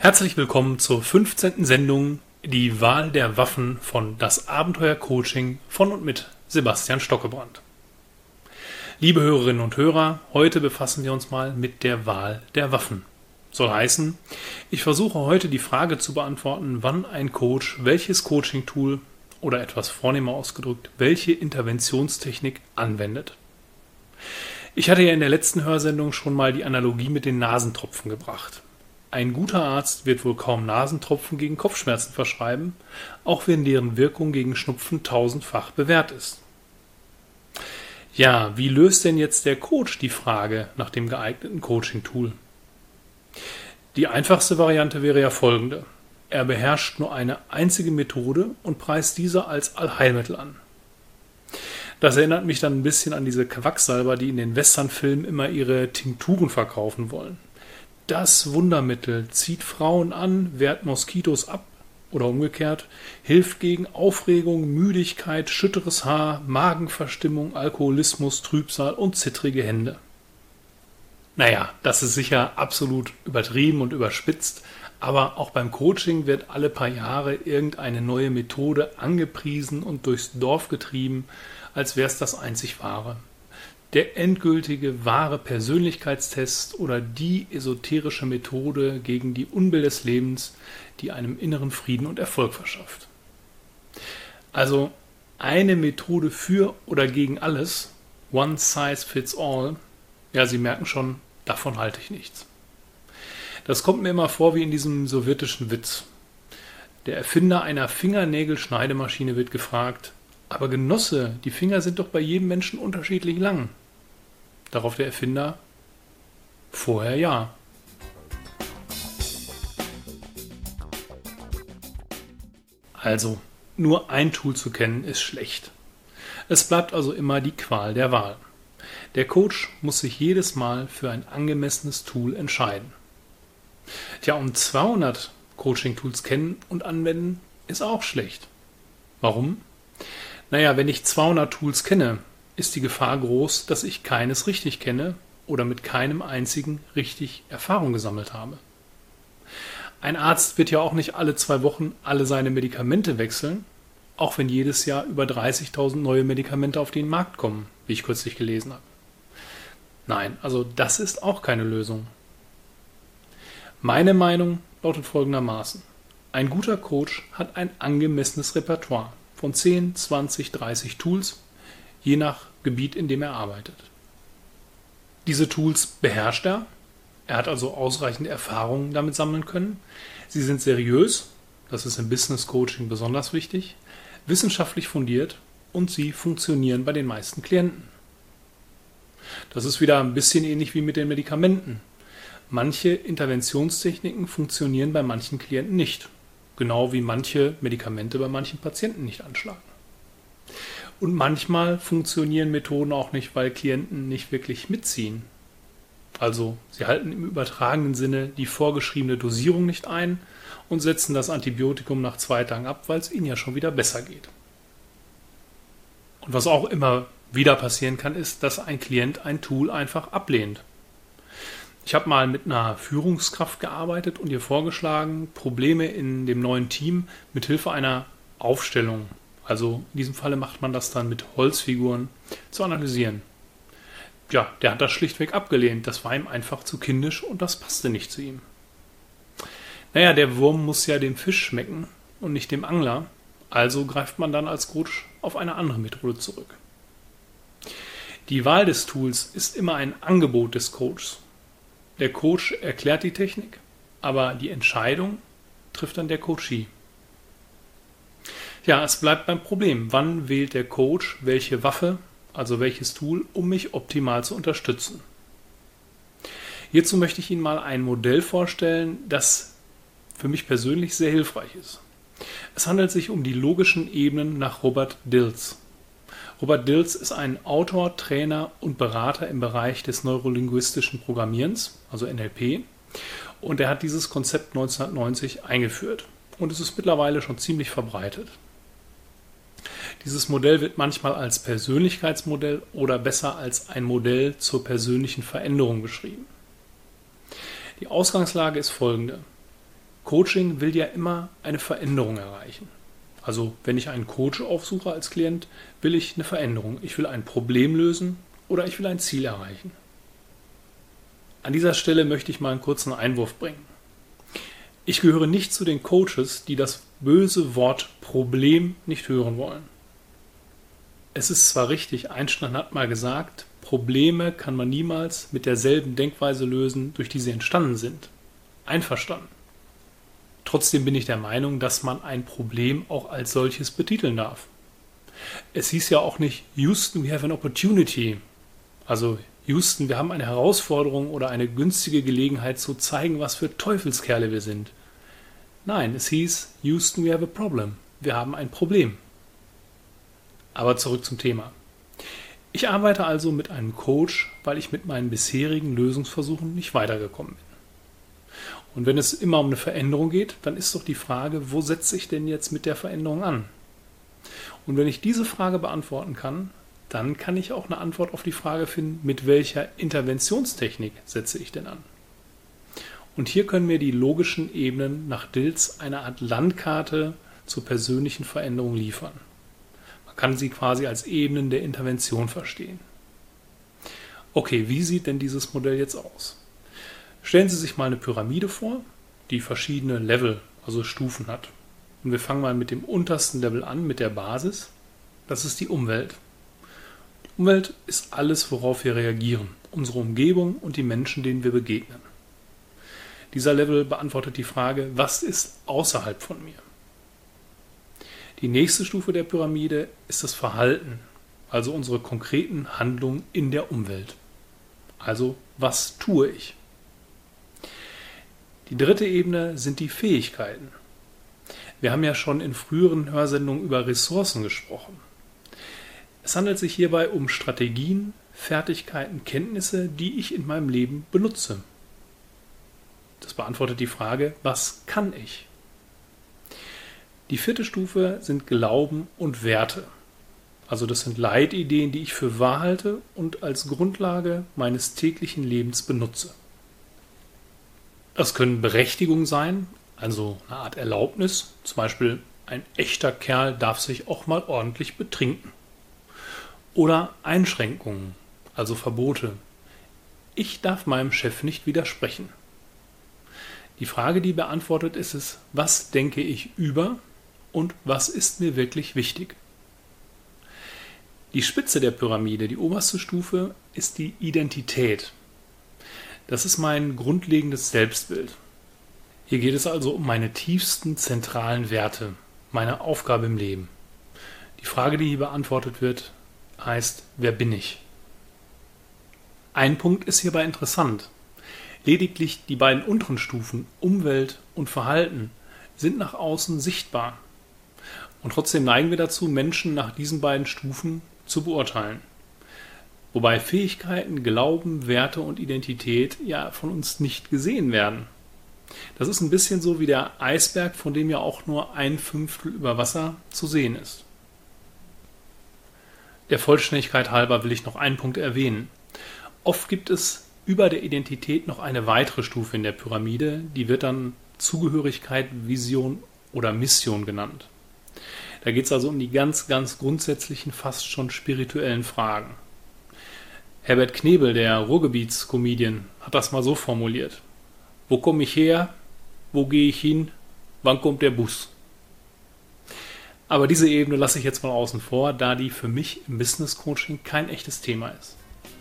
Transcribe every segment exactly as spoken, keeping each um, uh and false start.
Herzlich willkommen zur fünfzehnten Sendung Die Wahl der Waffen von Das Abenteuer Coaching von und mit Sebastian Stockebrand. Liebe Hörerinnen und Hörer, heute befassen wir uns mal mit der Wahl der Waffen. Soll heißen, ich versuche heute die Frage zu beantworten, wann ein Coach welches Coaching-Tool oder etwas vornehmer ausgedrückt, welche Interventionstechnik anwendet. Ich hatte ja in der letzten Hörsendung schon mal die Analogie mit den Nasentropfen gebracht. Ein guter Arzt wird wohl kaum Nasentropfen gegen Kopfschmerzen verschreiben, auch wenn deren Wirkung gegen Schnupfen tausendfach bewährt ist. Ja, wie löst denn jetzt der Coach die Frage nach dem geeigneten Coaching-Tool? Die einfachste Variante wäre ja folgende. Er beherrscht nur eine einzige Methode und preist diese als Allheilmittel an. Das erinnert mich dann ein bisschen an diese Quacksalber, die in den Westernfilmen immer ihre Tinkturen verkaufen wollen. Das Wundermittel zieht Frauen an, wehrt Moskitos ab oder umgekehrt, hilft gegen Aufregung, Müdigkeit, schütteres Haar, Magenverstimmung, Alkoholismus, Trübsal und zittrige Hände. Naja, das ist sicher absolut übertrieben und überspitzt, aber auch beim Coaching wird alle paar Jahre irgendeine neue Methode angepriesen und durchs Dorf getrieben, als wäre es das einzig Wahre. Der endgültige, wahre Persönlichkeitstest oder die esoterische Methode gegen die Unbill des Lebens, die einem inneren Frieden und Erfolg verschafft. Also eine Methode für oder gegen alles, one size fits all, ja, Sie merken schon, davon halte ich nichts. Das kommt mir immer vor wie in diesem sowjetischen Witz. Der Erfinder einer Fingernägelschneidemaschine wird gefragt, aber Genosse, die Finger sind doch bei jedem Menschen unterschiedlich lang. Darauf der Erfinder, vorher ja. Also, nur ein Tool zu kennen ist schlecht. Es bleibt also immer die Qual der Wahl. Der Coach muss sich jedes Mal für ein angemessenes Tool entscheiden. Tja, und zweihundert Coaching-Tools kennen und anwenden ist auch schlecht. Warum? Naja, wenn ich zweihundert Tools kenne, ist die Gefahr groß, dass ich keines richtig kenne oder mit keinem einzigen richtig Erfahrung gesammelt habe. Ein Arzt wird ja auch nicht alle zwei Wochen alle seine Medikamente wechseln, auch wenn jedes Jahr über dreißigtausend neue Medikamente auf den Markt kommen, wie ich kürzlich gelesen habe. Nein, also das ist auch keine Lösung. Meine Meinung lautet folgendermaßen. Ein guter Coach hat ein angemessenes Repertoire von zehn, zwanzig, dreißig Tools, je nach Gebiet, in dem er arbeitet. Diese Tools beherrscht er, er hat also ausreichend Erfahrungen damit sammeln können, sie sind seriös, das ist im Business Coaching besonders wichtig, wissenschaftlich fundiert und sie funktionieren bei den meisten Klienten. Das ist wieder ein bisschen ähnlich wie mit den Medikamenten. Manche Interventionstechniken funktionieren bei manchen Klienten nicht, genau wie manche Medikamente bei manchen Patienten nicht anschlagen. Und manchmal funktionieren Methoden auch nicht, weil Klienten nicht wirklich mitziehen. Also sie halten im übertragenen Sinne die vorgeschriebene Dosierung nicht ein und setzen das Antibiotikum nach zwei Tagen ab, weil es ihnen ja schon wieder besser geht. Und was auch immer wieder passieren kann, ist, dass ein Klient ein Tool einfach ablehnt. Ich habe mal mit einer Führungskraft gearbeitet und ihr vorgeschlagen, Probleme in dem neuen Team mit Hilfe einer Aufstellung, also in diesem Falle macht man das dann mit Holzfiguren, zu analysieren. Ja, der hat das schlichtweg abgelehnt. Das war ihm einfach zu kindisch und das passte nicht zu ihm. Naja, der Wurm muss ja dem Fisch schmecken und nicht dem Angler. Also greift man dann als Coach auf eine andere Methode zurück. Die Wahl des Tools ist immer ein Angebot des Coaches. Der Coach erklärt die Technik, aber die Entscheidung trifft dann der Coachee. Ja, es bleibt beim Problem. Wann wählt der Coach welche Waffe, also welches Tool, um mich optimal zu unterstützen? Hierzu möchte ich Ihnen mal ein Modell vorstellen, das für mich persönlich sehr hilfreich ist. Es handelt sich um die logischen Ebenen nach Robert Dilts. Robert Dilts ist ein Autor, Trainer und Berater im Bereich des neurolinguistischen Programmierens, also N L P, und er hat dieses Konzept neunzehnhundertneunzig eingeführt und es ist mittlerweile schon ziemlich verbreitet. Dieses Modell wird manchmal als Persönlichkeitsmodell oder besser als ein Modell zur persönlichen Veränderung beschrieben. Die Ausgangslage ist folgende. Coaching will ja immer eine Veränderung erreichen. Also wenn ich einen Coach aufsuche als Klient, will ich eine Veränderung. Ich will ein Problem lösen oder ich will ein Ziel erreichen. An dieser Stelle möchte ich mal einen kurzen Einwurf bringen. Ich gehöre nicht zu den Coaches, die das böse Wort Problem nicht hören wollen. Es ist zwar richtig, Einstein hat mal gesagt, Probleme kann man niemals mit derselben Denkweise lösen, durch die sie entstanden sind. Einverstanden. Trotzdem bin ich der Meinung, dass man ein Problem auch als solches betiteln darf. Es hieß ja auch nicht, Houston, we have an opportunity. Also Houston, wir haben eine Herausforderung oder eine günstige Gelegenheit zu zeigen, was für Teufelskerle wir sind. Nein, es hieß, Houston, we have a problem. Wir haben ein Problem. Aber zurück zum Thema. Ich arbeite also mit einem Coach, weil ich mit meinen bisherigen Lösungsversuchen nicht weitergekommen bin. Und wenn es immer um eine Veränderung geht, dann ist doch die Frage, wo setze ich denn jetzt mit der Veränderung an? Und wenn ich diese Frage beantworten kann, dann kann ich auch eine Antwort auf die Frage finden, mit welcher Interventionstechnik setze ich denn an? Und hier können mir die logischen Ebenen nach Dilts eine Art Landkarte zur persönlichen Veränderung liefern. Man kann sie quasi als Ebenen der Intervention verstehen. Okay, wie sieht denn dieses Modell jetzt aus? Stellen Sie sich mal eine Pyramide vor, die verschiedene Level, also Stufen hat. Und wir fangen mal mit dem untersten Level an, mit der Basis. Das ist die Umwelt. Die Umwelt ist alles, worauf wir reagieren. Unsere Umgebung und die Menschen, denen wir begegnen. Dieser Level beantwortet die Frage, was ist außerhalb von mir? Die nächste Stufe der Pyramide ist das Verhalten, also unsere konkreten Handlungen in der Umwelt. Also, was tue ich? Die dritte Ebene sind die Fähigkeiten. Wir haben ja schon in früheren Hörsendungen über Ressourcen gesprochen. Es handelt sich hierbei um Strategien, Fertigkeiten, Kenntnisse, die ich in meinem Leben benutze. Das beantwortet die Frage, was kann ich? Die vierte Stufe sind Glauben und Werte. Also das sind Leitideen, die ich für wahr halte und als Grundlage meines täglichen Lebens benutze. Das können Berechtigungen sein, also eine Art Erlaubnis, zum Beispiel ein echter Kerl darf sich auch mal ordentlich betrinken. Oder Einschränkungen, also Verbote. Ich darf meinem Chef nicht widersprechen. Die Frage, die beantwortet ist es, was denke ich über und was ist mir wirklich wichtig? Die Spitze der Pyramide, die oberste Stufe, ist die Identität. Das ist mein grundlegendes Selbstbild. Hier geht es also um meine tiefsten zentralen Werte, meine Aufgabe im Leben. Die Frage, die hier beantwortet wird, heißt, wer bin ich? Ein Punkt ist hierbei interessant. Lediglich die beiden unteren Stufen, Umwelt und Verhalten, sind nach außen sichtbar. Und trotzdem neigen wir dazu, Menschen nach diesen beiden Stufen zu beurteilen. Wobei Fähigkeiten, Glauben, Werte und Identität ja von uns nicht gesehen werden. Das ist ein bisschen so wie der Eisberg, von dem ja auch nur ein Fünftel über Wasser zu sehen ist. Der Vollständigkeit halber will ich noch einen Punkt erwähnen. Oft gibt es über der Identität noch eine weitere Stufe in der Pyramide, die wird dann Zugehörigkeit, Vision oder Mission genannt. Da geht es also um die ganz, ganz grundsätzlichen, fast schon spirituellen Fragen. Herbert Knebel, der Ruhrgebiets-Comedian, hat das mal so formuliert. Wo komme ich her? Wo gehe ich hin? Wann kommt der Bus? Aber diese Ebene lasse ich jetzt mal außen vor, da die für mich im Business Coaching kein echtes Thema ist.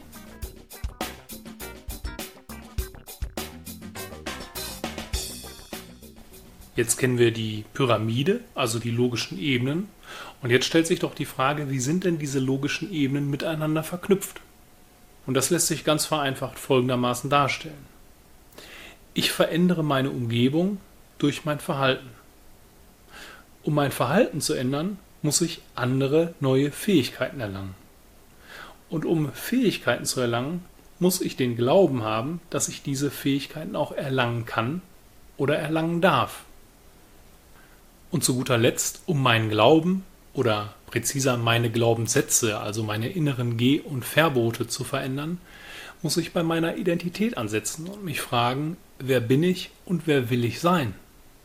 Jetzt kennen wir die Pyramide, also die logischen Ebenen. Und jetzt stellt sich doch die Frage, wie sind denn diese logischen Ebenen miteinander verknüpft? Und das lässt sich ganz vereinfacht folgendermaßen darstellen. Ich verändere meine Umgebung durch mein Verhalten. Um mein Verhalten zu ändern, muss ich andere neue Fähigkeiten erlangen. Und um Fähigkeiten zu erlangen, muss ich den Glauben haben, dass ich diese Fähigkeiten auch erlangen kann oder erlangen darf. Und zu guter Letzt, um meinen Glauben oder präziser meine Glaubenssätze, also meine inneren Geh- und Verbote zu verändern, muss ich bei meiner Identität ansetzen und mich fragen, wer bin ich und wer will ich sein?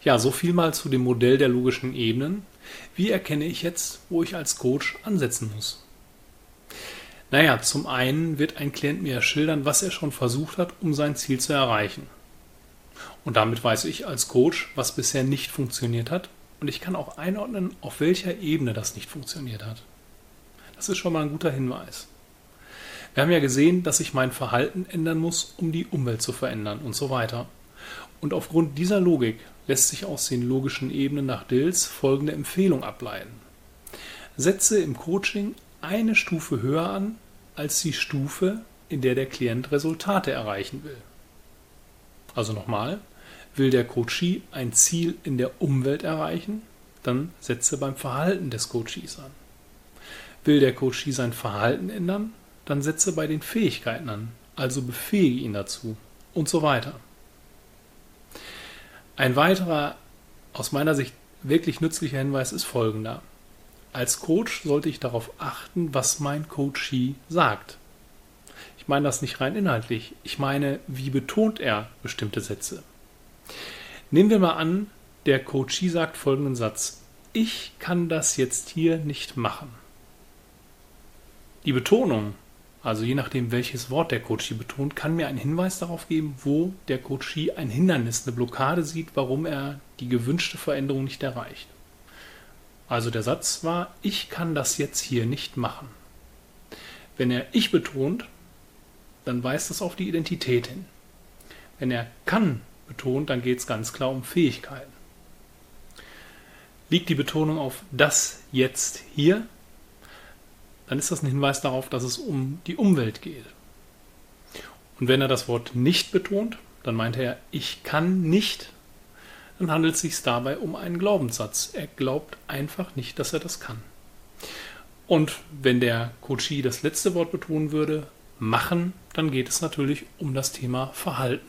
Ja, so viel mal zu dem Modell der logischen Ebenen. Wie erkenne ich jetzt, wo ich als Coach ansetzen muss? Naja, zum einen wird ein Klient mir schildern, was er schon versucht hat, um sein Ziel zu erreichen. Und damit weiß ich als Coach, was bisher nicht funktioniert hat, und ich kann auch einordnen, auf welcher Ebene das nicht funktioniert hat. Das ist schon mal ein guter Hinweis. Wir haben ja gesehen, dass ich mein Verhalten ändern muss, um die Umwelt zu verändern und so weiter. Und aufgrund dieser Logik lässt sich aus den logischen Ebenen nach Dills folgende Empfehlung ableiten. Setze im Coaching eine Stufe höher an als die Stufe, in der der Klient Resultate erreichen will. Also nochmal, will der Coachee ein Ziel in der Umwelt erreichen, dann setze beim Verhalten des Coachees an. Will der Coachee sein Verhalten ändern, dann setze bei den Fähigkeiten an, also befähige ihn dazu und so weiter. Ein weiterer, aus meiner Sicht wirklich nützlicher Hinweis ist folgender. Als Coach sollte ich darauf achten, was mein Coachee sagt. Ich meine das nicht rein inhaltlich, ich meine, wie betont er bestimmte Sätze. Nehmen wir mal an, der Coachee sagt folgenden Satz: Ich kann das jetzt hier nicht machen. Die Betonung, also je nachdem welches Wort der Coachee betont, kann mir einen Hinweis darauf geben, wo der Coachee ein Hindernis, eine Blockade sieht, warum er die gewünschte Veränderung nicht erreicht. Also der Satz war: Ich kann das jetzt hier nicht machen. Wenn er ich betont, dann weist das auf die Identität hin. Wenn er kann betont, dann geht es ganz klar um Fähigkeiten. Liegt die Betonung auf das jetzt hier, dann ist das ein Hinweis darauf, dass es um die Umwelt geht. Und wenn er das Wort nicht betont, dann meint er, ich kann nicht, dann handelt es sich dabei um einen Glaubenssatz. Er glaubt einfach nicht, dass er das kann. Und wenn der Coachee das letzte Wort betonen würde, machen, dann geht es natürlich um das Thema Verhalten.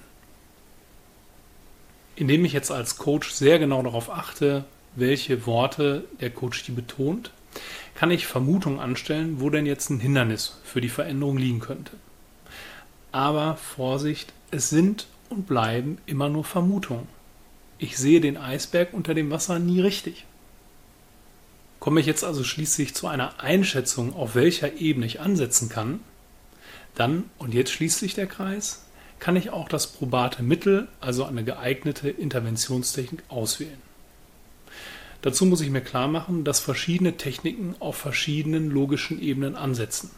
Indem ich jetzt als Coach sehr genau darauf achte, welche Worte der Coachee betont, kann ich Vermutungen anstellen, wo denn jetzt ein Hindernis für die Veränderung liegen könnte. Aber Vorsicht, es sind und bleiben immer nur Vermutungen. Ich sehe den Eisberg unter dem Wasser nie richtig. Komme ich jetzt also schließlich zu einer Einschätzung, auf welcher Ebene ich ansetzen kann, dann, und jetzt schließt sich der Kreis, kann ich auch das probate Mittel, also eine geeignete Interventionstechnik, auswählen. Dazu muss ich mir klar machen, dass verschiedene Techniken auf verschiedenen logischen Ebenen ansetzen.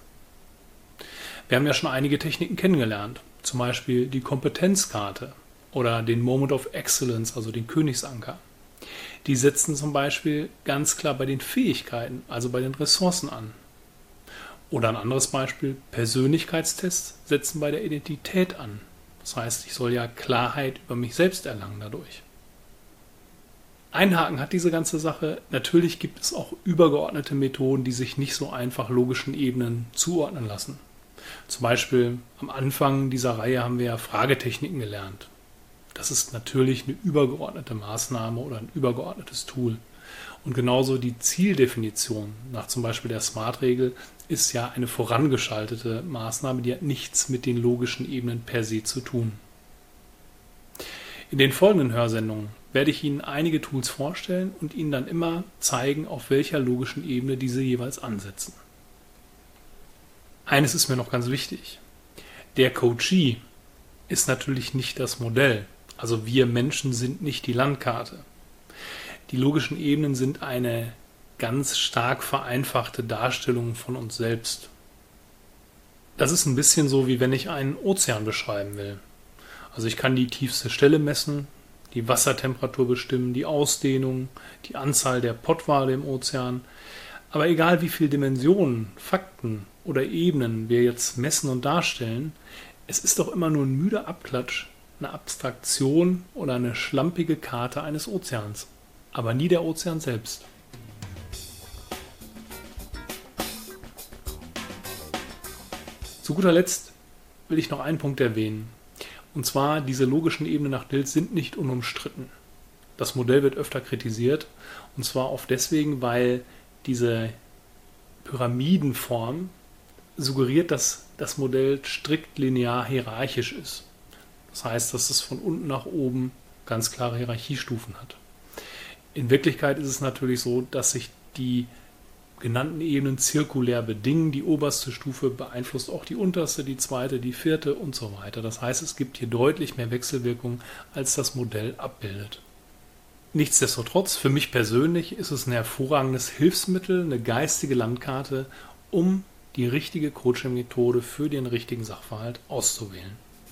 Wir haben ja schon einige Techniken kennengelernt, zum Beispiel die Kompetenzkarte oder den Moment of Excellence, also den Königsanker. Die setzen zum Beispiel ganz klar bei den Fähigkeiten, also bei den Ressourcen an. Oder ein anderes Beispiel, Persönlichkeitstests setzen bei der Identität an. Das heißt, ich soll ja Klarheit über mich selbst erlangen dadurch. Ein Haken hat diese ganze Sache. Natürlich gibt es auch übergeordnete Methoden, die sich nicht so einfach logischen Ebenen zuordnen lassen. Zum Beispiel am Anfang dieser Reihe haben wir ja Fragetechniken gelernt. Das ist natürlich eine übergeordnete Maßnahme oder ein übergeordnetes Tool. Und genauso die Zieldefinition nach zum Beispiel der SMART-Regel ist ja eine vorangeschaltete Maßnahme, die hat nichts mit den logischen Ebenen per se zu tun. In den folgenden Hörsendungen werde ich Ihnen einige Tools vorstellen und Ihnen dann immer zeigen, auf welcher logischen Ebene diese jeweils ansetzen. Eines ist mir noch ganz wichtig. Der Coachee ist natürlich nicht das Modell. Also wir Menschen sind nicht die Landkarte. Die logischen Ebenen sind eine ganz stark vereinfachte Darstellung von uns selbst. Das ist ein bisschen so, wie wenn ich einen Ozean beschreiben will. Also ich kann die tiefste Stelle messen, die Wassertemperatur bestimmen, die Ausdehnung, die Anzahl der Pottwale im Ozean. Aber egal wie viele Dimensionen, Fakten oder Ebenen wir jetzt messen und darstellen, es ist doch immer nur ein müder Abklatsch, eine Abstraktion oder eine schlampige Karte eines Ozeans. Aber nie der Ozean selbst. Zu guter Letzt will ich noch einen Punkt erwähnen. Und zwar, diese logischen Ebenen nach Dill sind nicht unumstritten. Das Modell wird öfter kritisiert. Und zwar oft deswegen, weil diese Pyramidenform suggeriert, dass das Modell strikt linear hierarchisch ist. Das heißt, dass es von unten nach oben ganz klare Hierarchiestufen hat. In Wirklichkeit ist es natürlich so, dass sich die genannten Ebenen zirkulär bedingen. Die oberste Stufe beeinflusst auch die unterste, die zweite, die vierte und so weiter. Das heißt, es gibt hier deutlich mehr Wechselwirkungen, als das Modell abbildet. Nichtsdestotrotz, für mich persönlich ist es ein hervorragendes Hilfsmittel, eine geistige Landkarte, um die richtige Coaching-Methode für den richtigen Sachverhalt auszuwählen.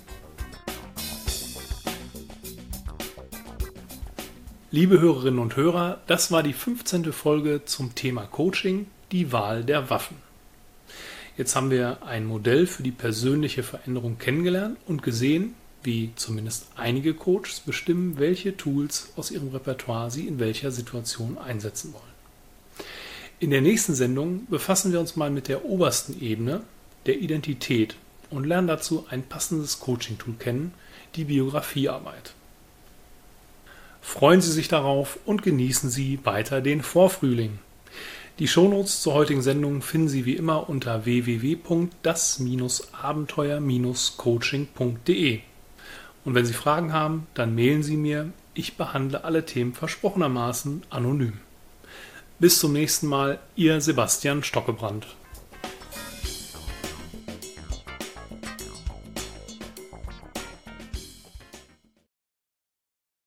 Liebe Hörerinnen und Hörer, das war die fünfzehnte Folge zum Thema Coaching, die Wahl der Waffen. Jetzt haben wir ein Modell für die persönliche Veränderung kennengelernt und gesehen, wie zumindest einige Coaches bestimmen, welche Tools aus ihrem Repertoire sie in welcher Situation einsetzen wollen. In der nächsten Sendung befassen wir uns mal mit der obersten Ebene, der Identität, und lernen dazu ein passendes Coaching-Tool kennen, die Biografiearbeit. Freuen Sie sich darauf und genießen Sie weiter den Vorfrühling. Die Shownotes zur heutigen Sendung finden Sie wie immer unter w w w punkt das Abenteuer Coaching punkt de. Und wenn Sie Fragen haben, dann mailen Sie mir. Ich behandle alle Themen versprochenermaßen anonym. Bis zum nächsten Mal, Ihr Sebastian Stockebrand.